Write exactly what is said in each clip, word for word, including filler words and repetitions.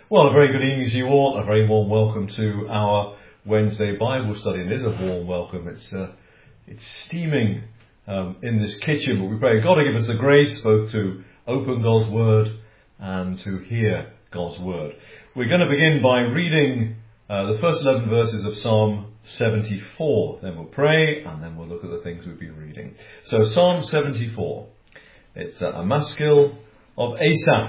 Well, a very good evening to you all. A very warm welcome to our Wednesday Bible study. It is a warm welcome. It's uh, it's steaming um, in this kitchen, but we pray God to give us the grace both to open God's Word and to hear God's Word. We're going to begin by reading uh, the first eleven verses of Psalm seventy-four. Then we'll pray, and then we'll look at the things we've been reading. So Psalm seventy-four. It's uh, a maskil of Asaph.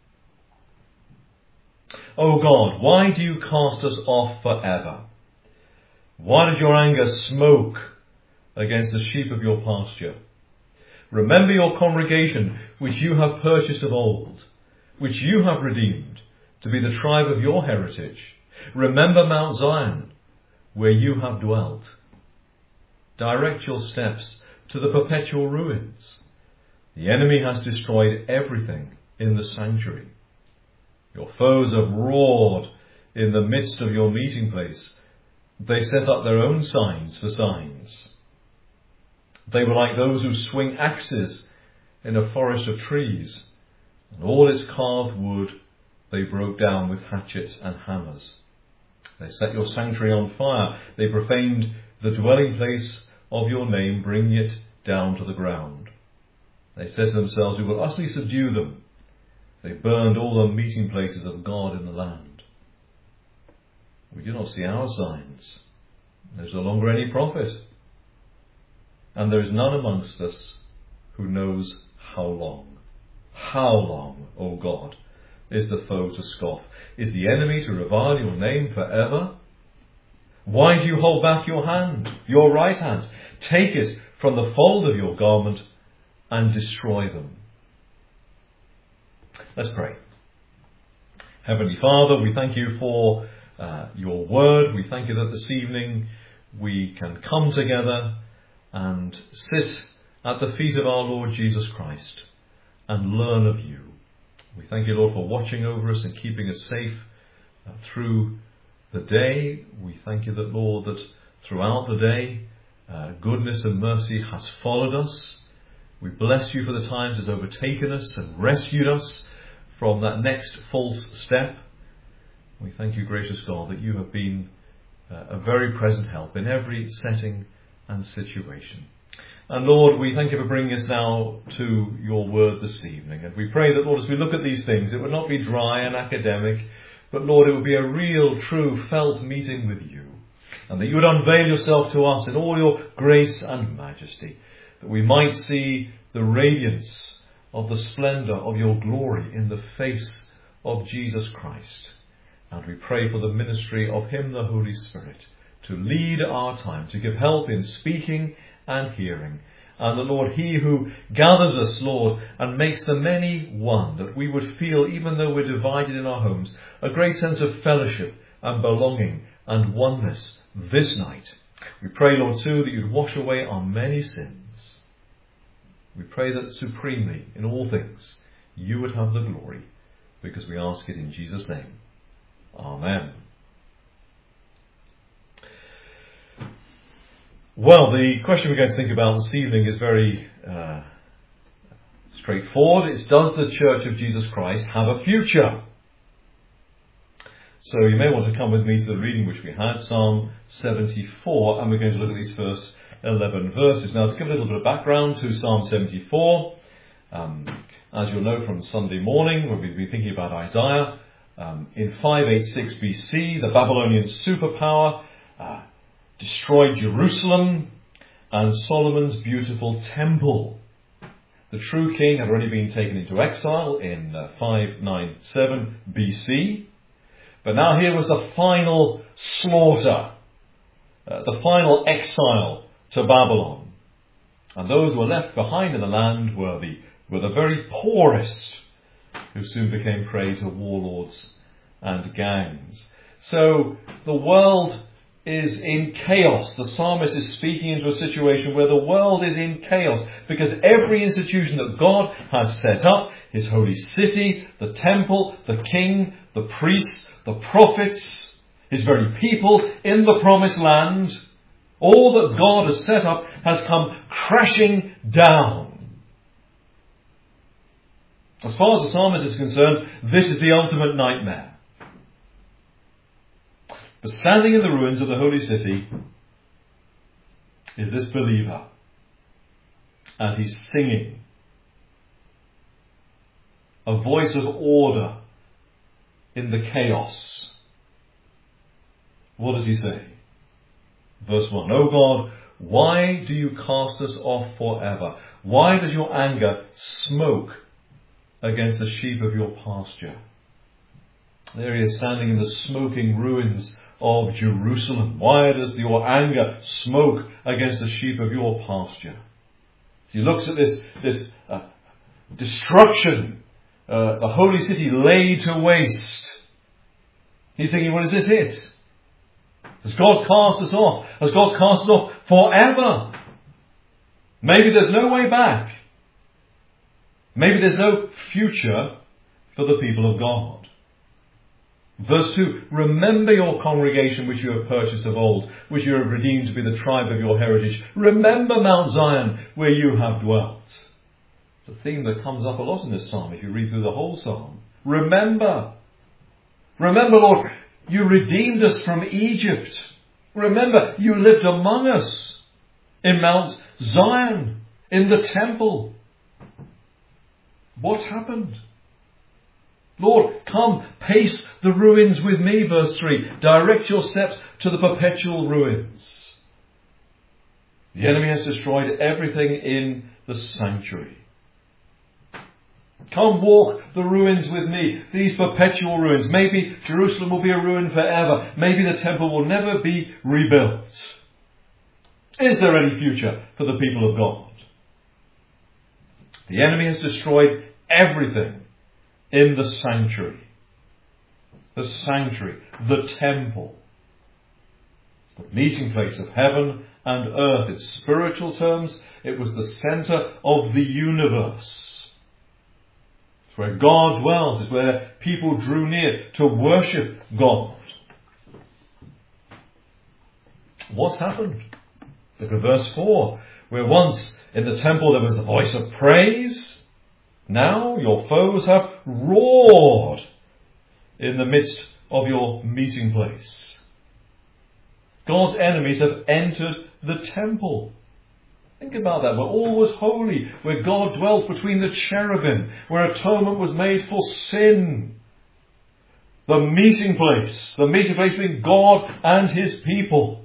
O God, why do you cast us off forever? Why does your anger smoke against the sheep of your pasture? Remember your congregation, which you have purchased of old, which you have redeemed, to be the tribe of your heritage. Remember Mount Zion, where you have dwelt. Direct your steps to the perpetual ruins. The enemy has destroyed everything in the sanctuary. Your foes have roared in the midst of your meeting place. They set up their own signs for signs. They were like those who swing axes in a forest of trees, and all its carved wood they broke down with hatchets and hammers. They set your sanctuary on fire. They profaned the dwelling place of your name, bringing it down to the ground. They said to themselves, we will utterly subdue them. They burned all the meeting places of God in the land. We do not see our signs. There is no longer any prophet. And there is none amongst us who knows how long. How long, O God, is the foe to scoff? Is the enemy to revile your name forever? Why do you hold back your hand, your right hand? Take it from the fold of your garment and destroy them. Let's pray. Heavenly Father, we thank you for uh, your word. We thank you that this evening we can come together and sit at the feet of our Lord Jesus Christ and learn of you. We thank you, Lord, for watching over us and keeping us safe uh, through the day. We thank you that, Lord, that throughout the day uh, goodness and mercy has followed us. We bless you for the times it's overtaken us and rescued us from that next false step. We thank you, gracious God, that you have been uh, a very present help in every setting and situation. And Lord, we thank you for bringing us now to your word this evening. And we pray that, Lord, as we look at these things, it would not be dry and academic, but Lord, it would be a real, true, felt meeting with you. And that you would unveil yourself to us in all your grace and majesty, that we might see the radiance of the splendour of your glory in the face of Jesus Christ. And we pray for the ministry of him, the Holy Spirit, to lead our time, to give help in speaking and hearing. And the Lord, he who gathers us, Lord, and makes the many one, that we would feel, even though we're divided in our homes, a great sense of fellowship and belonging and oneness this night. We pray, Lord, too, that you'd wash away our many sins. We pray that supremely, in all things, you would have the glory, because we ask it in Jesus' name. Amen. Well, the question we're going to think about this evening is very uh, straightforward. It's, does the Church of Jesus Christ have a future? So you may want to come with me to the reading which we had, Psalm seventy-four, and we're going to look at these first eleven verses. Now, to give a little bit of background to Psalm seventy-four, um, as you'll know from Sunday morning, when we've been thinking about Isaiah, um, in five eighty-six B C, the Babylonian superpower uh, destroyed Jerusalem and Solomon's beautiful temple. The true king had already been taken into exile in uh, five ninety-seven B C, but now here was the final slaughter, uh, the final exile to Babylon. And those who were left behind in the land were the, were the very poorest, who soon became prey to warlords and gangs. So the world is in chaos. The psalmist is speaking into a situation where the world is in chaos, because every institution that God has set up, his holy city, the temple, the king, the priests, the prophets, his very people in the promised land, all that God has set up has come crashing down. As far as the psalmist is concerned, this is the ultimate nightmare. But standing in the ruins of the holy city is this believer, and he's singing a voice of order in the chaos. What does he say? Verse one, O God, why do you cast us off forever? Why does your anger smoke against the sheep of your pasture? There he is standing in the smoking ruins of Jerusalem. Why does your anger smoke against the sheep of your pasture? He looks at this, this uh, destruction, uh, the holy city laid to waste. He's thinking, well, is this it? Has God cast us off? Has God cast us off forever? Maybe there's no way back. Maybe there's no future for the people of God. Verse two, remember your congregation which you have purchased of old, which you have redeemed to be the tribe of your heritage. Remember Mount Zion where you have dwelt. It's a theme that comes up a lot in this psalm if you read through the whole psalm. Remember. Remember, Lord, you redeemed us from Egypt. Remember, you lived among us in Mount Zion, in the temple. What happened? Lord, come, pace the ruins with me, verse three. Direct your steps to the perpetual ruins. The enemy has destroyed everything in the sanctuary. Come walk the ruins with me, these perpetual ruins. Maybe Jerusalem will be a ruin forever. Maybe the temple will never be rebuilt. Is there any future for the people of God? The enemy has destroyed everything in the sanctuary. The sanctuary, the temple. It's the meeting place of heaven and earth. In spiritual terms, it was the centre of the universe. It's where God dwelt. It's where people drew near to worship God. What's happened? Look at verse four, where once in the temple there was the voice of praise. Now your foes have roared in the midst of your meeting place. God's enemies have entered the temple. Think about that, where all was holy, where God dwelt between the cherubim, where atonement was made for sin. The meeting place, the meeting place between God and his people.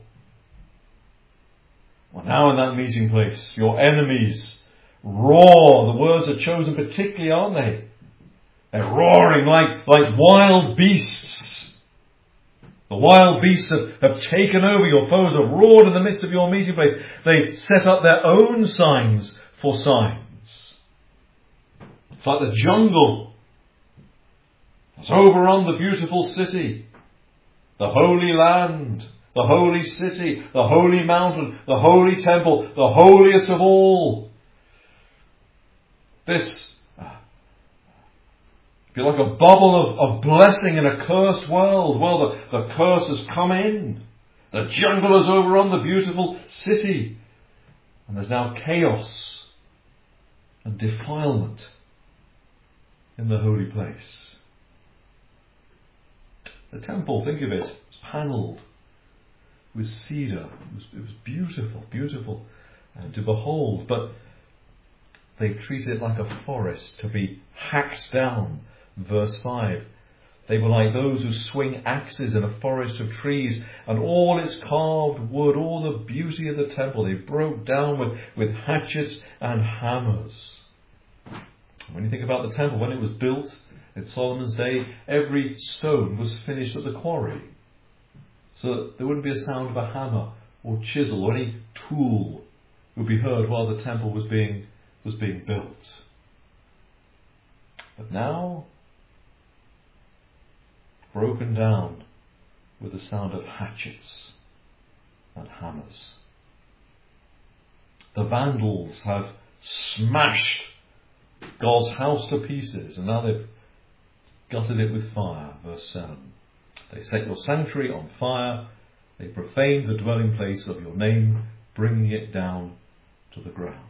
Well, now in that meeting place, your enemies roar. The words are chosen particularly, aren't they? They're roaring like, like wild beasts. The wild beasts have, have taken over. Your foes have roared in the midst of your meeting place. They set up their own signs for signs. It's like the jungle that's overrun the beautiful city, the holy land, the holy city, the holy mountain, the holy temple, the holiest of all. This, if you like, a bubble of, of blessing in a cursed world. Well, the, the curse has come in. The jungle has overrun the beautiful city. And there's now chaos and defilement in the holy place. The temple, think of it, it's panelled with cedar. It was, it was beautiful, beautiful uh, to behold. But they treat it like a forest to be hacked down. Verse five. They were like those who swing axes in a forest of trees, and all its carved wood, all the beauty of the temple, they broke down with, with hatchets and hammers. When you think about the temple, when it was built in Solomon's day, every stone was finished at the quarry. So that there wouldn't be a sound of a hammer or chisel or any tool would be heard while the temple was being was being built. But now, broken down with the sound of hatchets and hammers. The Vandals have smashed God's house to pieces, and now they've gutted it with fire. Verse seven. They set your sanctuary on fire. They profaned the dwelling place of your name, bringing it down to the ground.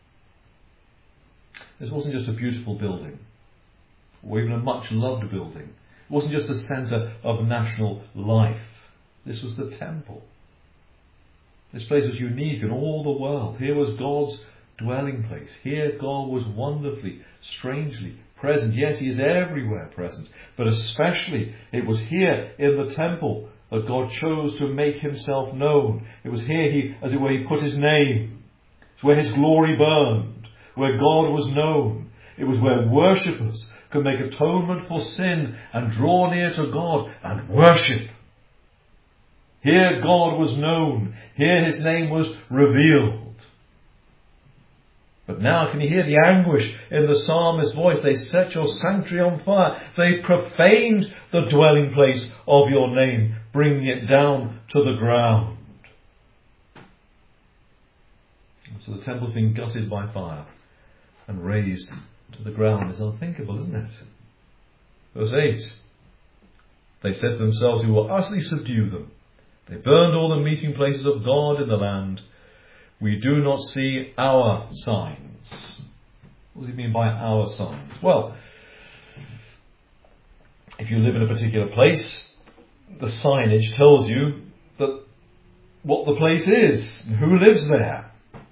This wasn't just a beautiful building, or even a much loved building. It wasn't just a centre of national life. This was the temple. This place was unique in all the world. Here was God's dwelling place. Here God was wonderfully, strangely present. Yes, he is everywhere present, but especially it was here in the temple that God chose to make himself known. It was here he, as it were, he put his name. It's where his glory burned, where God was known. It was where worshippers could make atonement for sin and draw near to God and worship. Here God was known. Here his name was revealed. But now can you hear the anguish in the psalmist's voice? They set your sanctuary on fire. They profaned the dwelling place of your name, bringing it down to the ground. And so the temple's been gutted by fire and razed to the ground. It's unthinkable, isn't it? Verse eight. They said to themselves, "We will utterly subdue them. They burned all the meeting places of God in the land. We do not see our signs." What does he mean by our signs? Well, if you live in a particular place, the signage tells you that what the place is, and who lives there.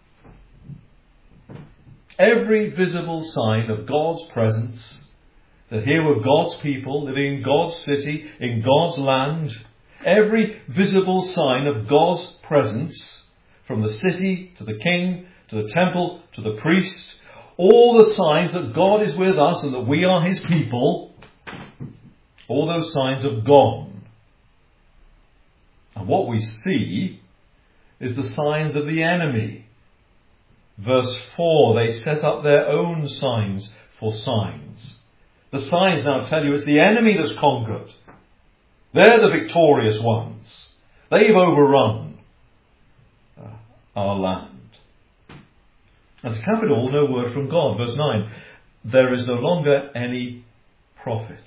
Every visible sign of God's presence, that here were God's people living in God's city, in God's land, every visible sign of God's presence, from the city to the king, to the temple, to the priest, all the signs that God is with us and that we are his people, all those signs have gone. And what we see is the signs of the enemy. Verse four, they set up their own signs for signs. The signs now tell you it's the enemy that's conquered. They're the victorious ones. They've overrun uh, our land. And to cap it all, no word from God. Verse nine, there is no longer any prophet.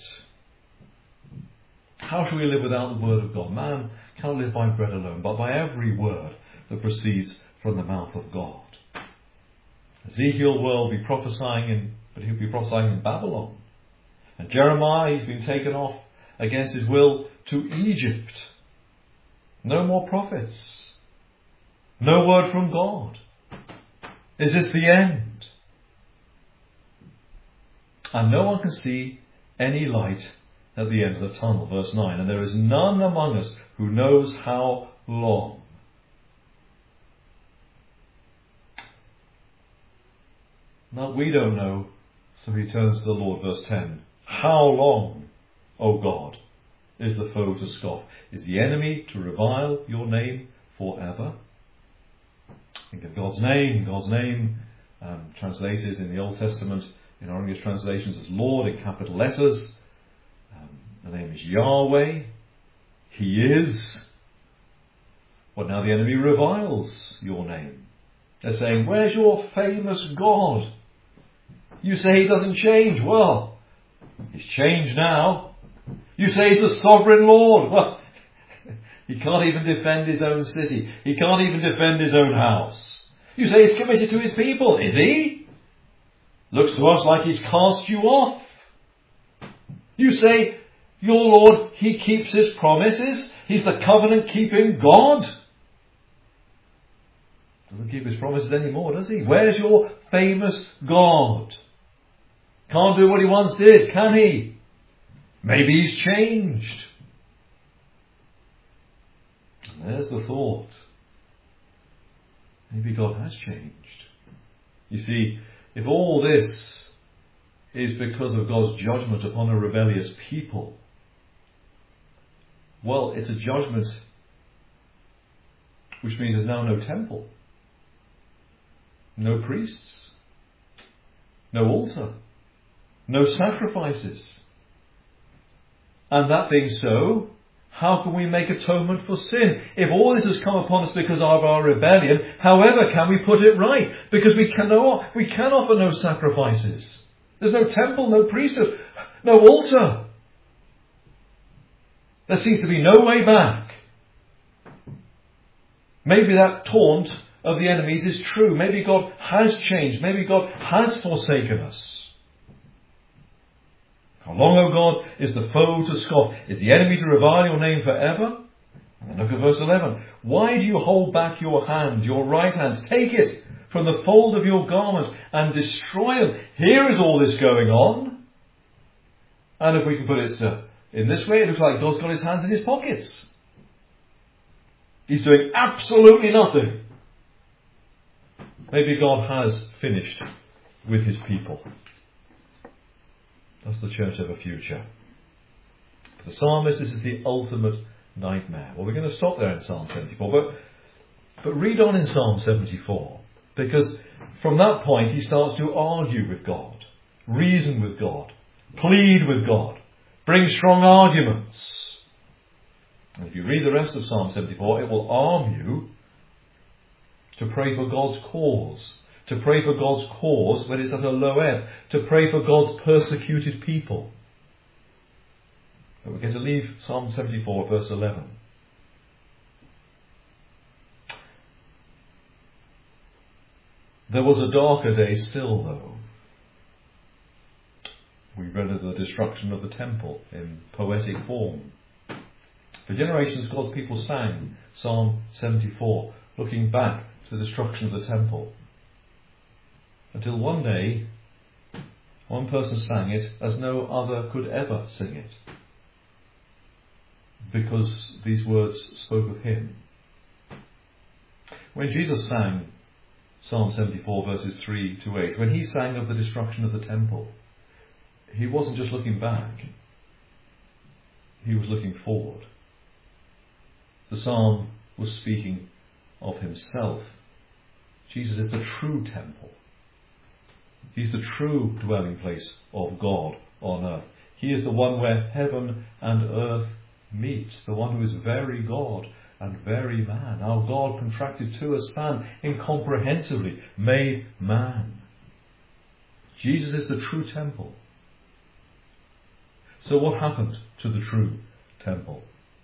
How shall we live without the word of God? Man cannot live by bread alone, but by every word that proceeds from the mouth of God. Ezekiel will be prophesying in, but he'll be prophesying in Babylon. And Jeremiah, he's been taken off against his will to Egypt. No more prophets. No word from God. Is this the end? And no one can see any light at the end of the tunnel. Verse nine, and there is none among us who knows how long. Now we don't know, so he turns to the Lord. Verse ten, how long, O God, is the foe to scoff? Is the enemy to revile your name forever? Think of God's name. God's name, um, translated in the Old Testament, in our English translations as Lord in capital letters. Um, the name is Yahweh. He is. Well, now the enemy reviles your name. They're saying, where's your famous God? You say he doesn't change. Well, he's changed now. You say he's the sovereign Lord. Well, he can't even defend his own city. He can't even defend his own house. You say he's committed to his people. Is he? Looks to us like he's cast you off. You say, your Lord, he keeps his promises. He's the covenant-keeping God. Doesn't keep his promises anymore, does he? Where's your famous God? Can't do what he once did, can he? Maybe he's changed. And there's the thought. Maybe God has changed. You see, if all this is because of God's judgment upon a rebellious people, well, it's a judgment which means there's now no temple, no priests, no altar, no sacrifices. And that being so, how can we make atonement for sin? If all this has come upon us because of our rebellion, however can we put it right? Because we cannot, we can offer no sacrifices. There's no temple, no priesthood, no altar. There seems to be no way back. Maybe that taunt of the enemies is true. Maybe God has changed. Maybe God has forsaken us. How long, O God, is the foe to scoff? Is the enemy to revile your name forever? And look at verse eleven. Why do you hold back your hand, your right hand? Take it from the fold of your garment and destroy them. Here is all this going on. And if we can put it uh, in this way, it looks like God's got his hands in his pockets. He's doing absolutely nothing. Maybe God has finished with his people. Does the church have a future? For the psalmist, this is the ultimate nightmare. Well, we're going to stop there in Psalm seventy-four, but, but read on in Psalm seventy-four, because from that point he starts to argue with God, reason with God, plead with God, bring strong arguments. And if you read the rest of Psalm seventy-four, it will arm you to pray for God's cause, to pray for God's cause when it's at a low ebb, to pray for God's persecuted people. But we're going to leave Psalm seventy-four, verse eleven. There was a darker day still, though. We read of the destruction of the temple in poetic form. For generations, God's people sang Psalm seventy-four, looking back to the destruction of the temple. Until one day, one person sang it as no other could ever sing it, because these words spoke of him. When Jesus sang Psalm seventy-four, verses three to eight, when he sang of the destruction of the temple, he wasn't just looking back, he was looking forward. The psalm was speaking of himself. Jesus is the true temple. He's the true dwelling place of God on earth. He is the one where heaven and earth meets, the one who is very God and very man. Our God contracted to a span, incomprehensibly made man. Jesus is the true temple. So what happened to the true temple?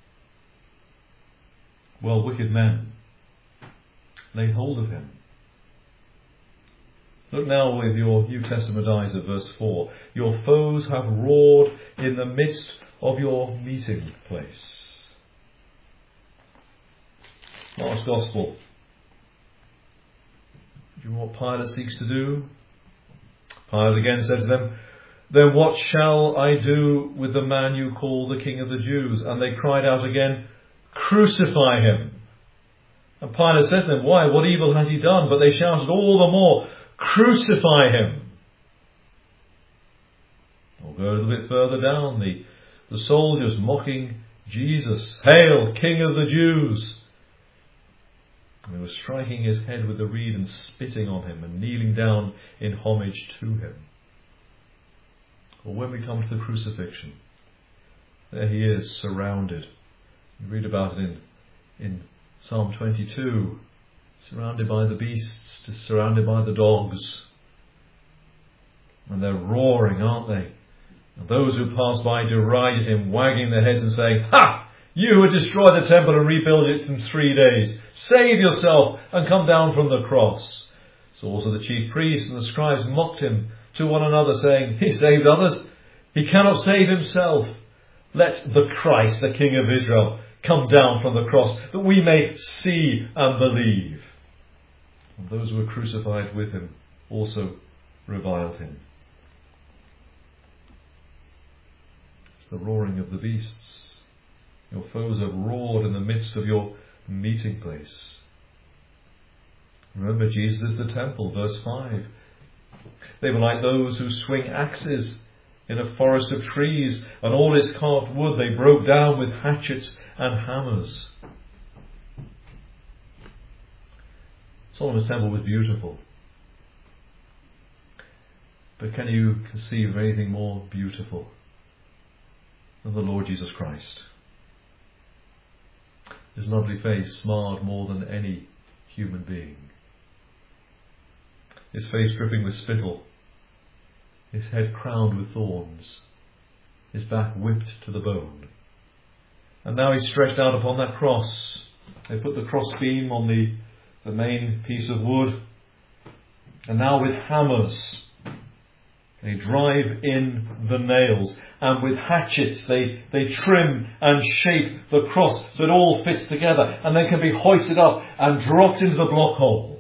Well, wicked men laid hold of him. Look now with your New Testament eyes at verse four. Your foes have roared in the midst of your meeting place. Mark's Gospel. Do you know what Pilate seeks to do? Pilate again said to them, then what shall I do with the man you call the King of the Jews? And they cried out again, crucify him. And Pilate said to them, why? What evil has he done? But they shouted all the more, crucify him. We'll go a little bit further down. The, the soldiers mocking Jesus. Hail, King of the Jews. And they were striking his head with the reed and spitting on him and kneeling down in homage to him. Well, when we come to the crucifixion, there he is, surrounded. You read about it in, in Psalm twenty-two. Surrounded by the beasts, surrounded by the dogs. And they're roaring, aren't they? And those who passed by derided him, wagging their heads and saying, ha! You who destroy the temple and rebuild it in three days. Save yourself and come down from the cross. So also the chief priests and the scribes mocked him to one another, saying, he saved others, he cannot save himself. Let the Christ, the King of Israel, come down from the cross, that we may see and believe. And those who were crucified with him also reviled him. It's the roaring of the beasts. Your foes have roared in the midst of your meeting place. Remember, Jesus is the temple, verse five. They were like those who swing axes in a forest of trees, and all its carved wood they broke down with hatchets and hammers. Solomon's temple was beautiful. But can you conceive of anything more beautiful than the Lord Jesus Christ? His lovely face marred more than any human being. His face dripping with spittle, his head crowned with thorns, his back whipped to the bone. And now he's stretched out upon that cross. They put the cross beam on the, the main piece of wood, and now with hammers They drive in the nails, and with hatchets they, they trim and shape the cross so it all fits together and then can be hoisted up and dropped into the block hole.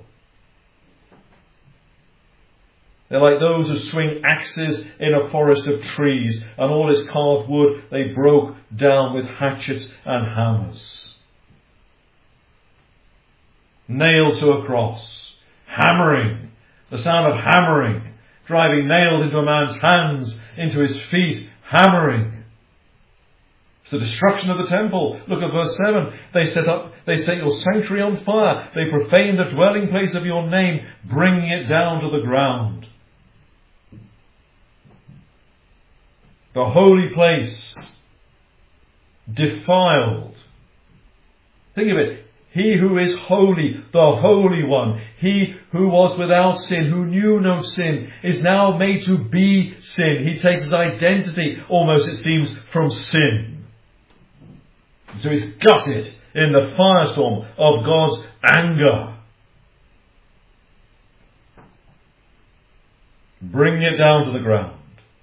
They're like those who swing axes in a forest of trees, and all its carved wood they broke down with hatchets and hammers. Nailed to a cross, hammering, the sound of hammering, driving nails into a man's hands, into his feet, hammering. It's the destruction of the temple. Look at verse seven. They set up, they set your sanctuary on fire. They profane the dwelling place of your name, bringing it down to the ground. The holy place defiled. Think of it. He who is holy, the Holy One, he who was without sin, who knew no sin, is now made to be sin. He takes his identity, almost it seems, from sin. So he's gutted in the firestorm of God's anger. Bring it down to the ground.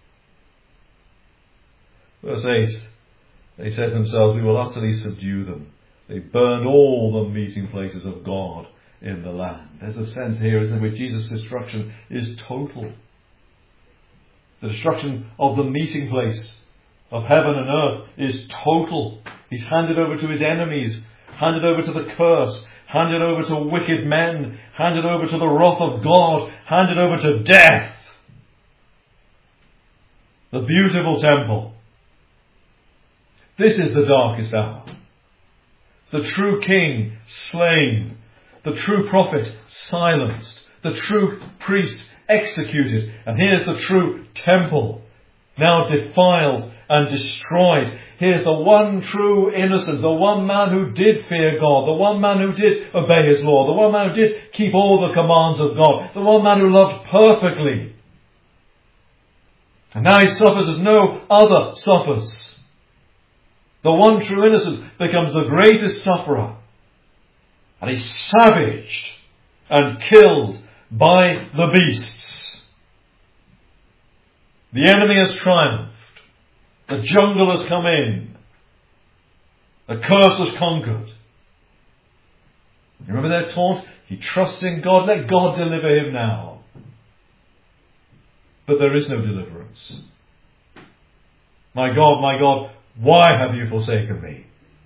Verse eight, they said to themselves, we will utterly subdue them. They burned all the meeting places of God in the land. There's a sense here, isn't there, where Jesus' destruction is total. The destruction of the meeting place of heaven and earth is total. He's handed over to his enemies, handed over to the curse, handed over to wicked men, handed over to the wrath of God, handed over to death. The beautiful temple. This is the darkest hour. The true king slain, the true prophet silenced, the true priest executed, and here's the true temple now defiled and destroyed. Here's the one true innocent, the one man who did fear God, the one man who did obey his law, the one man who did keep all the commands of God, the one man who loved perfectly. And now he suffers as no other suffers. The one true innocent becomes the greatest sufferer. And he's savaged and killed by the beasts. The enemy has triumphed. The jungle has come in. The curse was conquered. You remember their taunt? He trusts in God. Let God deliver him now. But there is no deliverance. My God, my God, why have you forsaken me?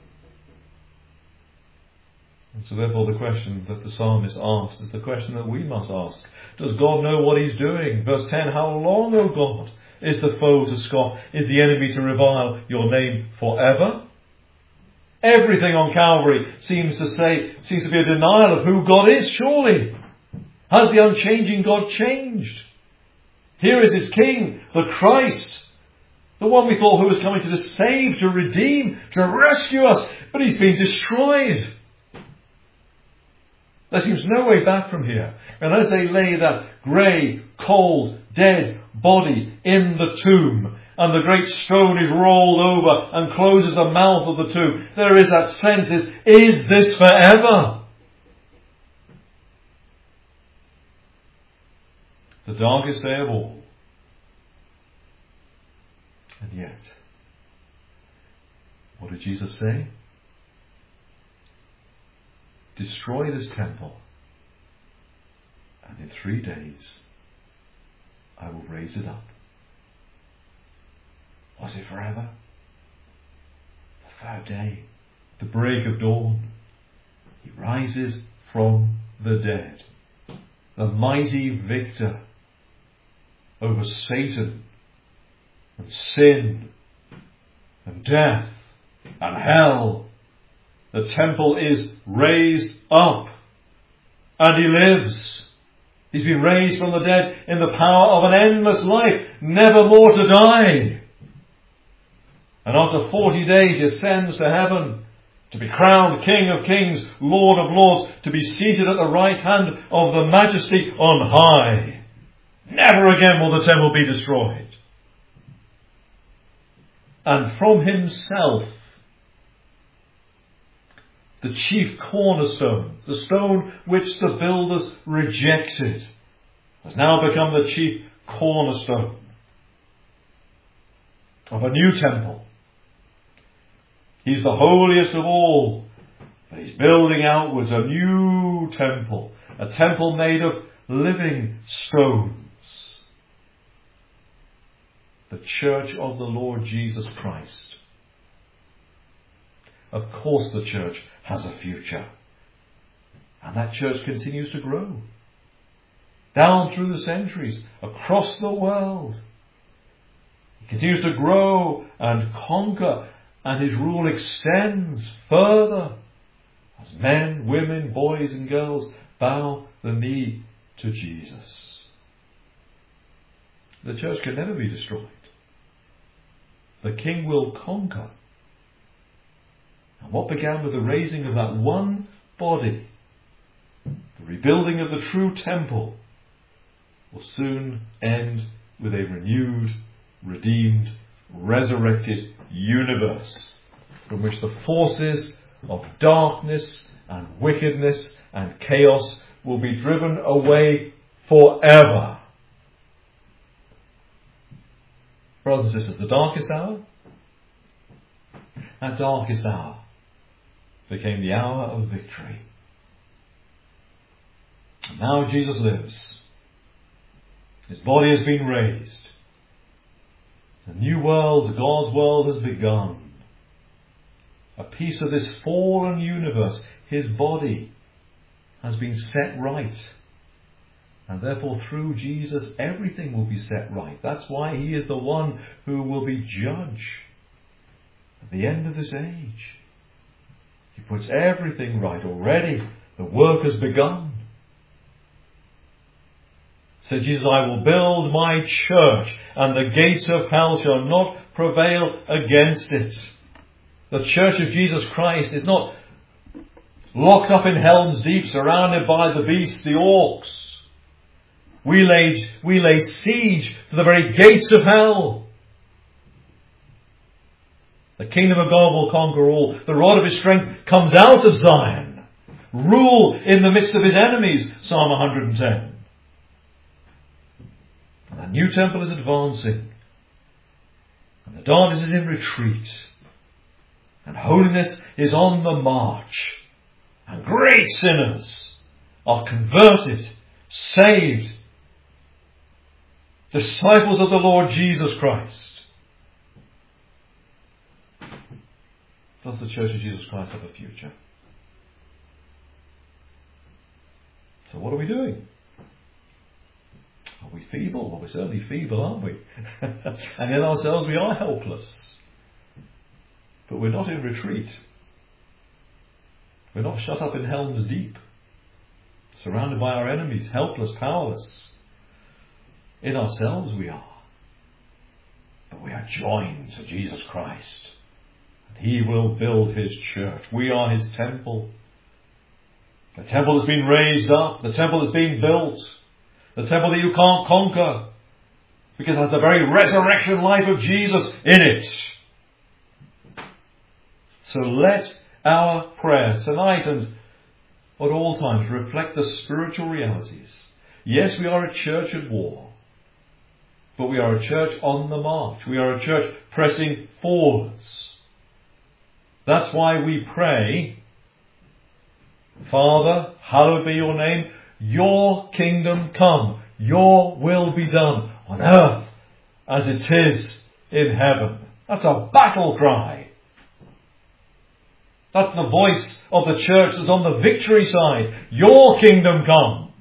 And so therefore the question that the psalmist asked is the question that we must ask. Does God know what he's doing? Verse ten, how long, O God, is the foe to scoff? Is the enemy to revile your name forever? Everything on Calvary seems to say, seems to be a denial of who God is, surely. Has the unchanging God changed? Here is his King, the Christ. The one we thought who was coming to save, to redeem, to rescue us. But he's been destroyed. There seems no way back from here. And as they lay that grey, cold, dead body in the tomb, and the great stone is rolled over and closes the mouth of the tomb, there is that sense, is, is this forever? The darkest day of all. And yet, what did Jesus say? Destroy this temple, and in three days I will raise it up. Was it forever? The third day, the break of dawn, he rises from the dead, the mighty victor over Satan and sin and death and hell. The temple is raised up and he lives. He's been raised from the dead in the power of an endless life, never more to die. And after forty days he ascends to heaven to be crowned King of Kings, Lord of Lords, to be seated at the right hand of the Majesty on high. Never again will the temple be destroyed. And from himself, the chief cornerstone, the stone which the builders rejected, has now become the chief cornerstone. of a new temple. He's the holiest of all, but he's building outwards a new temple, a temple made of living stones. The church of the Lord Jesus Christ. Of course the church has a future. And that church continues to grow. Down through the centuries, across the world. It continues to grow and conquer, and his rule extends further as men, women, boys and girls bow the knee to Jesus. The church can never be destroyed. The King will conquer. And what began with the raising of that one body, the rebuilding of the true temple, will soon end with a renewed, redeemed, resurrected universe from which the forces of darkness and wickedness and chaos will be driven away forever. Brothers and sisters, the darkest hour, that darkest hour became the hour of victory. And now Jesus lives. His body has been raised. The new world, God's world, has begun. A piece of this fallen universe, his body, has been set right. And therefore through Jesus everything will be set right. That's why he is the one who will be judge at the end of this age. He puts everything right already. The work has begun. Said Jesus, I will build my church, and the gates of hell shall not prevail against it. The church of Jesus Christ is not locked up in Helm's Deep, surrounded by the beasts, the orcs. We lay, we lay siege to the very gates of hell. The kingdom of God will conquer all. The rod of his strength comes out of Zion. Rule in the midst of his enemies, Psalm one hundred ten. And the new temple is advancing. And the darkness is in retreat. And holiness is on the march. And great sinners are converted, saved, disciples of the Lord Jesus Christ. Does the Church of Jesus Christ have a future? So what are we doing? Are we feeble? Well, we're certainly feeble, aren't we? And in ourselves we are helpless. But we're not in retreat. We're not shut up in Helm's Deep, surrounded by our enemies, helpless, powerless. In ourselves we are. But we are joined to Jesus Christ. And he will build his church. We are his temple. The temple has been raised up. The temple is being built. The temple that you can't conquer. Because it has the very resurrection life of Jesus in it. So let our prayers tonight and at all times reflect the spiritual realities. Yes, we are a church at war. But we are a church on the march. We are a church pressing forwards. That's why we pray, Father, hallowed be your name. Your kingdom come. Your will be done on earth as it is in heaven. That's a battle cry. That's the voice of the church that's on the victory side. Your kingdom come.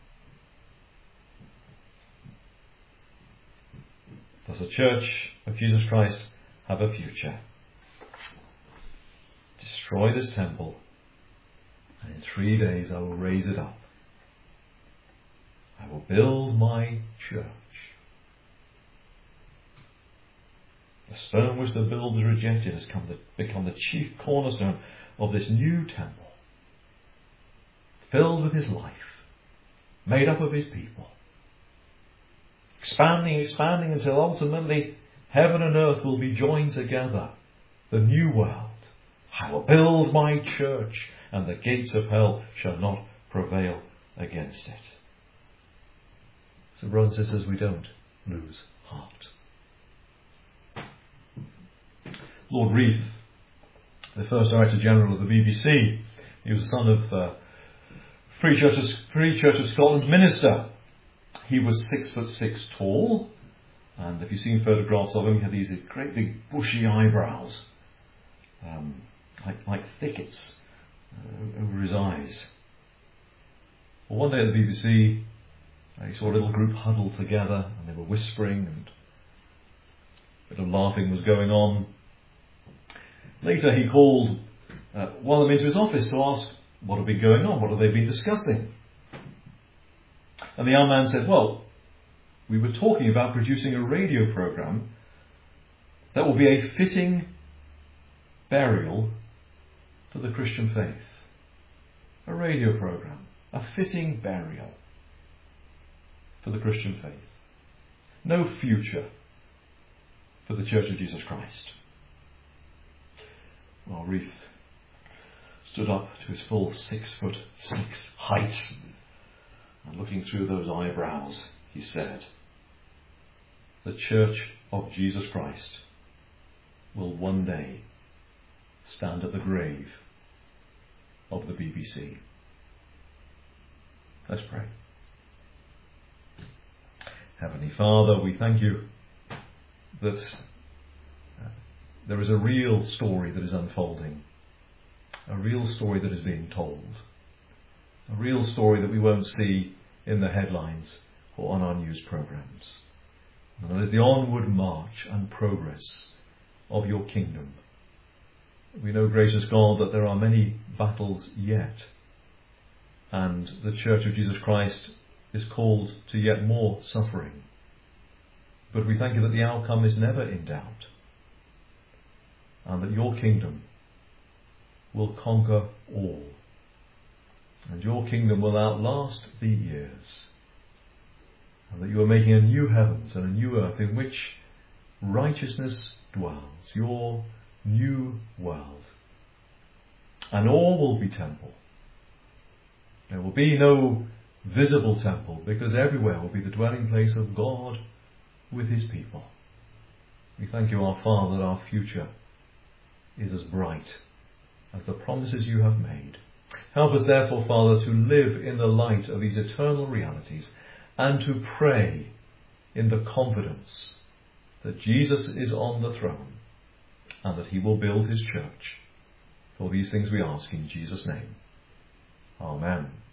Does the Church of Jesus Christ have a future? Destroy this temple, and in three days I will raise it up. I will build my church. The stone which the builders rejected has come to become the chief cornerstone of this new temple, filled with his life, made up of his people, expanding, expanding until ultimately heaven and earth will be joined together, the new world. I will build my church, and the gates of hell shall not prevail against it. So brothers and sisters, we don't lose heart. Lord Reith, the first Director General of the B B C. He was the son of uh, Free Church of, Free Church of Scotland minister. He was six foot six tall, and if you've seen photographs of him, he had these great big bushy eyebrows, um, like, like thickets uh, over his eyes. Well, one day at the B B C, uh, he saw a little group huddled together, and they were whispering, and a bit of laughing was going on. Later he called uh, one of them into his office to ask what had been going on, what had they been discussing. And the young man said, well, we were talking about producing a radio program that will be a fitting burial for the Christian faith. A radio program, a fitting burial for the Christian faith. No future for the Church of Jesus Christ. Well, Reith stood up to his full six foot six height, and looking through those eyebrows, he said, the Church of Jesus Christ will one day stand at the grave of the B B C. Let's pray. Heavenly Father, we thank you that there is a real story that is unfolding, a real story that is being told, a real story that we won't see in the headlines or on our news programs. And that is the onward march and progress of your kingdom. We know, gracious God, that there are many battles yet, and the Church of Jesus Christ is called to yet more suffering. But we thank you that the outcome is never in doubt, and that your kingdom will conquer all, and your kingdom will outlast the years, and that you are making a new heavens and a new earth in which righteousness dwells, your new world. And all will be temple. There will be no visible temple, because everywhere will be the dwelling place of God with his people. We thank you, our Father, that our future is as bright as the promises you have made. Help us therefore, Father, to live in the light of these eternal realities, and to pray in the confidence that Jesus is on the throne, and that he will build his church. For these things we ask in Jesus' name. Amen.